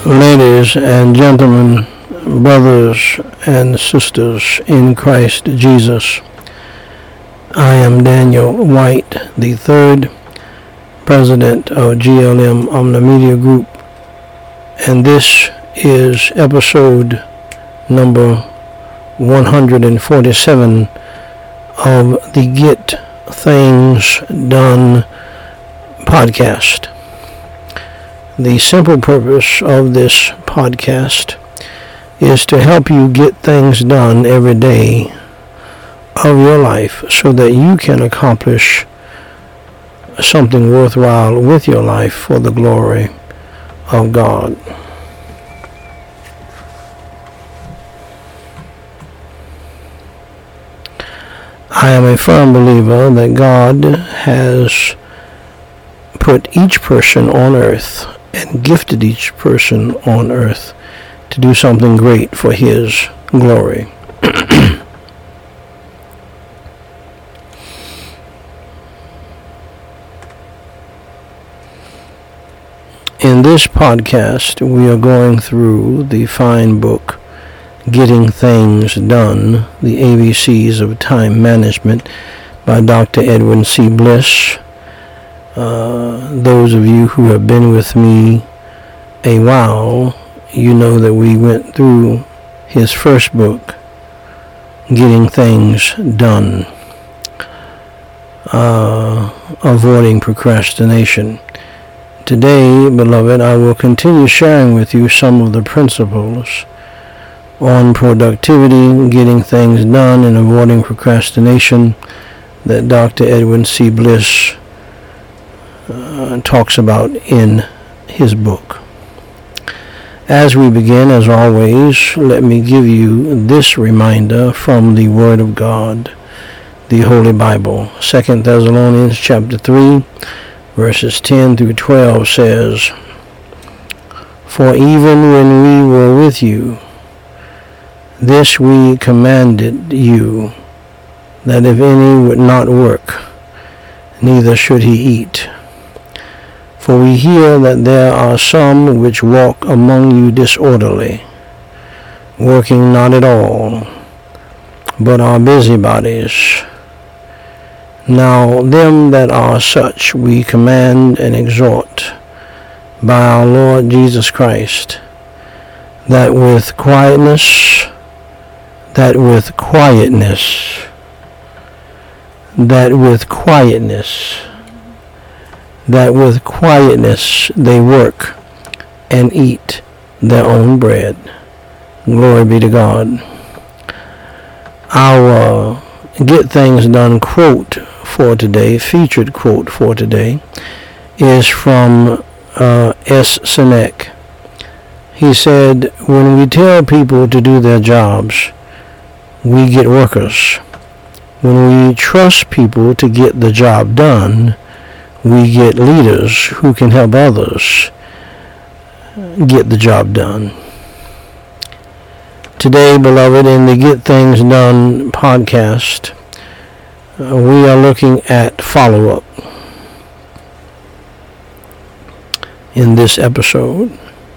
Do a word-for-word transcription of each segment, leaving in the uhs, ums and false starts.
Ladies and gentlemen, brothers and sisters in Christ Jesus, I am Daniel White, the third president of G L M Omni Media Group, and this is episode number one hundred forty-seven of the Get Things Done podcast. The simple purpose of this podcast is to help you get things done every day of your life so that you can accomplish something worthwhile with your life for the glory of God. I am a firm believer that God has put each person on earth and gifted each person on earth to do something great for His glory. In this podcast, we are going through the fine book, Getting Things Done, the A B Cs of Time Management by Doctor Edwin C. Bliss. Uh, those of you who have been with me a while, you know that we went through his first book, Getting Things Done, uh, Avoiding Procrastination. Today, beloved, I will continue sharing with you some of the principles on productivity, getting things done, and avoiding procrastination that Doctor Edwin C. Bliss Uh, talks about in his book. As we begin, as always, let me give you this reminder from the Word of God, the Holy Bible. Second Thessalonians chapter three, verses ten through twelve says, "For even when we were with you, this we commanded you, that if any would not work, neither should he eat. For we hear that there are some which walk among you disorderly, working not at all, but are busybodies. Now them that are such we command and exhort by our Lord Jesus Christ, that with quietness, that with quietness, that with quietness, that with quietness they work and eat their own bread." Glory be to God. Our Get Things Done quote for today, featured quote for today, is from uh, S. Sinek. He said, "When we tell people to do their jobs, we get workers. When we trust people to get the job done, we get leaders who can help others get the job done." Today, beloved, in the Get Things Done podcast, uh, we are looking at follow-up in this episode.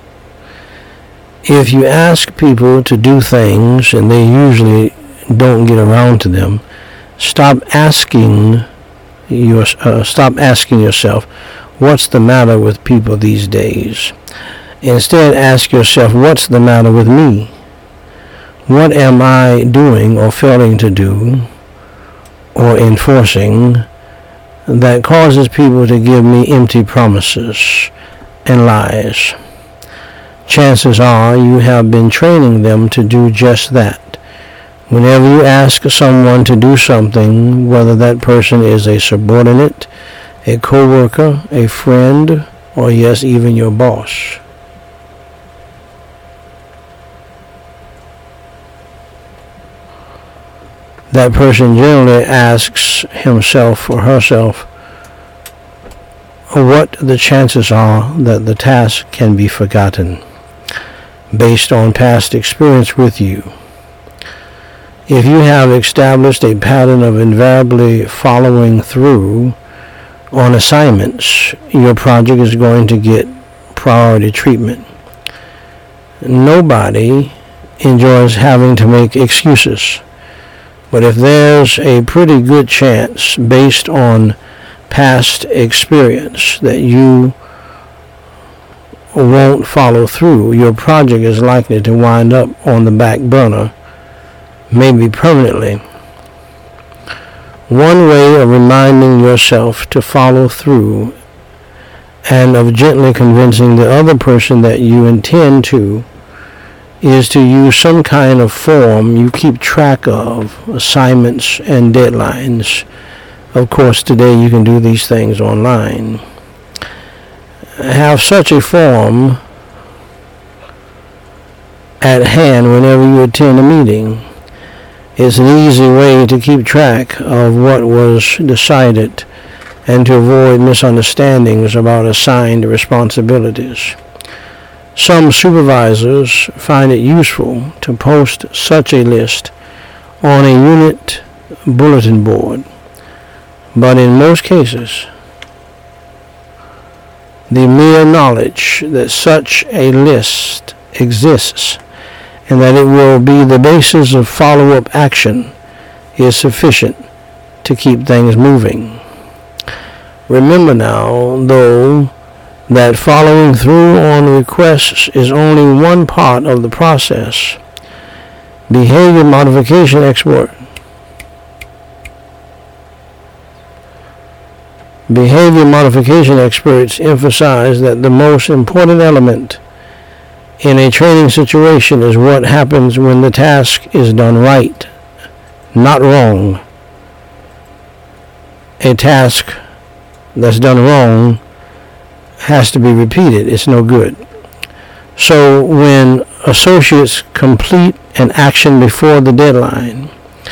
If you ask people to do things and they usually don't get around to them, stop asking Your, uh, stop asking yourself, what's the matter with people these days? Instead, ask yourself, what's the matter with me? What am I doing or failing to do or enforcing that causes people to give me empty promises and lies? Chances are you have been training them to do just that. Whenever you ask someone to do something, whether that person is a subordinate, a co-worker, a friend, or yes, even your boss, that person generally asks himself or herself what the chances are that the task can be forgotten based on past experience with you. If you have established a pattern of invariably following through on assignments, your project is going to get priority treatment. Nobody enjoys having to make excuses. But if there's a pretty good chance, based on past experience, that you won't follow through, your project is likely to wind up on the back burner, maybe permanently. One way of reminding yourself to follow through and of gently convincing the other person that you intend to is to use some kind of form you keep track of, assignments and deadlines. Of course, today you can do these things online. Have such a form at hand whenever you attend a meeting. It's an easy way to keep track of what was decided and to avoid misunderstandings about assigned responsibilities. Some supervisors find it useful to post such a list on a unit bulletin board, but in most cases, the mere knowledge that such a list exists and that it will be the basis of follow-up action is sufficient to keep things moving. Remember now, though, that following through on requests is only one part of the process. Behavior modification expert. Behavior modification experts emphasize that the most important element in a training situation is what happens when the task is done right, not wrong. A task that's done wrong has to be repeated. It's no good. So when associates complete an action before the deadline,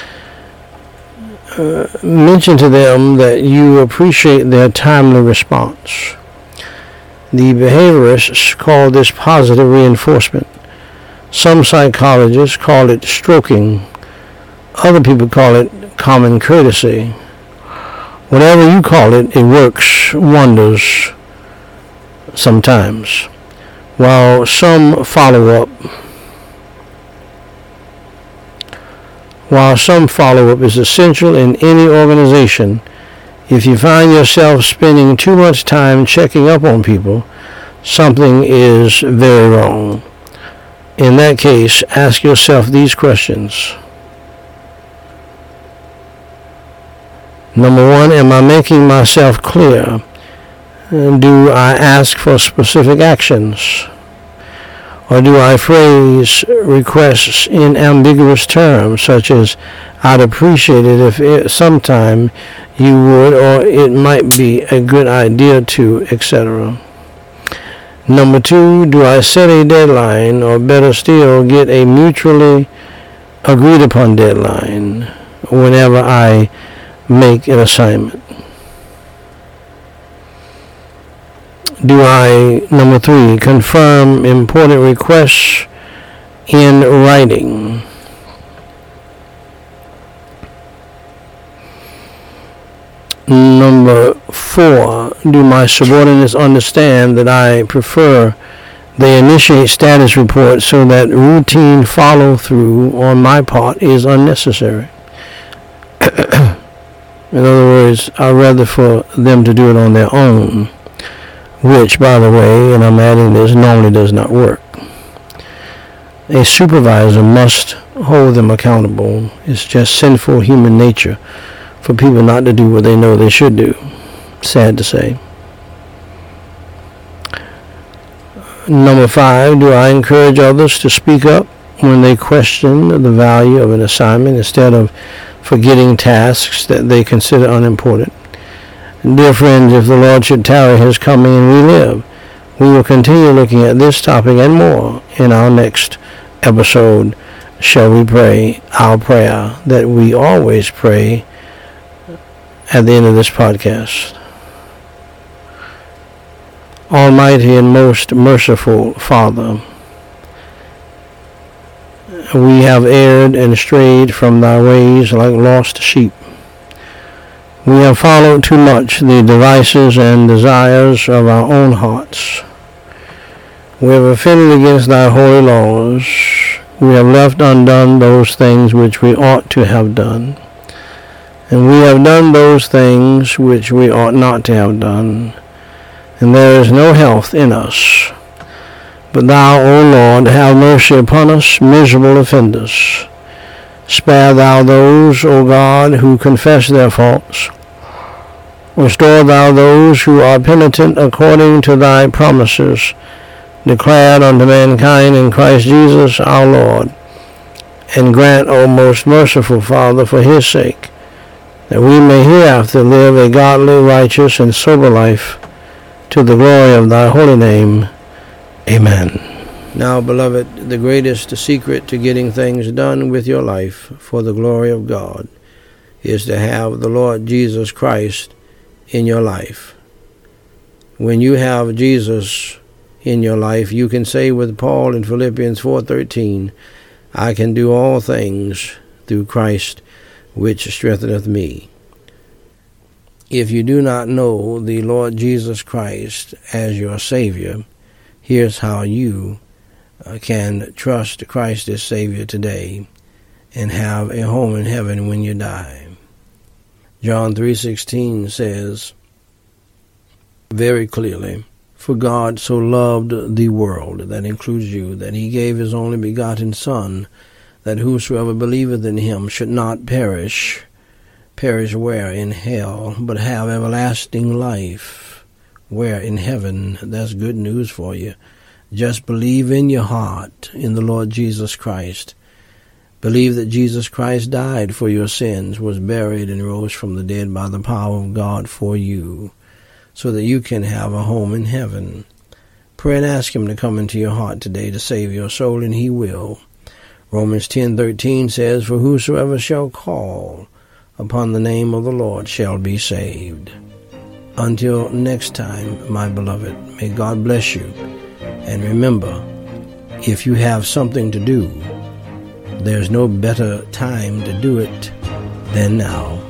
uh, mention to them that you appreciate their timely response. The behaviorists call this positive reinforcement. Some psychologists call it stroking. Other people call it common courtesy. Whatever you call it, it works wonders sometimes. While some follow-up While some follow-up is essential in any organization, if you find yourself spending too much time checking up on people, something is very wrong. In that case, ask yourself these questions. Number one, am I making myself clear? Do I ask for specific actions? Or do I phrase requests in ambiguous terms, such as, I'd appreciate it if it, sometime you would, or it might be a good idea to, et cetera. Number two, do I set a deadline, or better still, get a mutually agreed upon deadline whenever I make an assignment? Do I, number three, confirm important requests in writing? Number four, do my subordinates understand that I prefer they initiate status reports so that routine follow-through on my part is unnecessary? In other words, I'd rather for them to do it on their own, which, by the way, and I'm adding this, normally does not work. A supervisor must hold them accountable. It's just sinful human nature for people not to do what they know they should do. Sad to say. Number five, do I encourage others to speak up when they question the value of an assignment instead of forgetting tasks that they consider unimportant? Dear friends, if the Lord should tarry his coming and we live, we will continue looking at this topic and more in our next episode. Shall we pray our prayer that we always pray at the end of this podcast? Almighty and most merciful Father, we have erred and strayed from thy ways like lost sheep. We have followed too much the devices and desires of our own hearts. We have offended against thy holy laws. We have left undone those things which we ought to have done. And we have done those things which we ought not to have done. And there is no health in us. But thou, O Lord, have mercy upon us, miserable offenders. Spare thou those, O God, who confess their faults. Restore thou those who are penitent according to thy promises, declared unto mankind in Christ Jesus our Lord. And grant, O most merciful Father, for his sake, that we may hereafter live a godly, righteous, and sober life, to the glory of thy holy name. Amen. Now, beloved, the greatest secret to getting things done with your life for the glory of God is to have the Lord Jesus Christ in your life. When you have Jesus in your life, you can say with Paul in Philippians four thirteen, I can do all things through Christ which strengtheneth me. If you do not know the Lord Jesus Christ as your Savior, here's how you uh, can trust Christ as Savior today and have a home in heaven when you die. John three sixteen says very clearly, for God so loved the world, that includes you, that he gave his only begotten Son, that whosoever believeth in him should not perish. Perish where? In hell, but have everlasting life. Where? In heaven. That's good news for you. Just believe in your heart in the Lord Jesus Christ. Believe that Jesus Christ died for your sins, was buried, and rose from the dead by the power of God for you, so that you can have a home in heaven. Pray and ask him to come into your heart today to save your soul, and he will. Romans ten thirteen says, for whosoever shall call upon the name of the Lord shall be saved. Until next time, my beloved, may God bless you. And remember, if you have something to do, there's no better time to do it than now.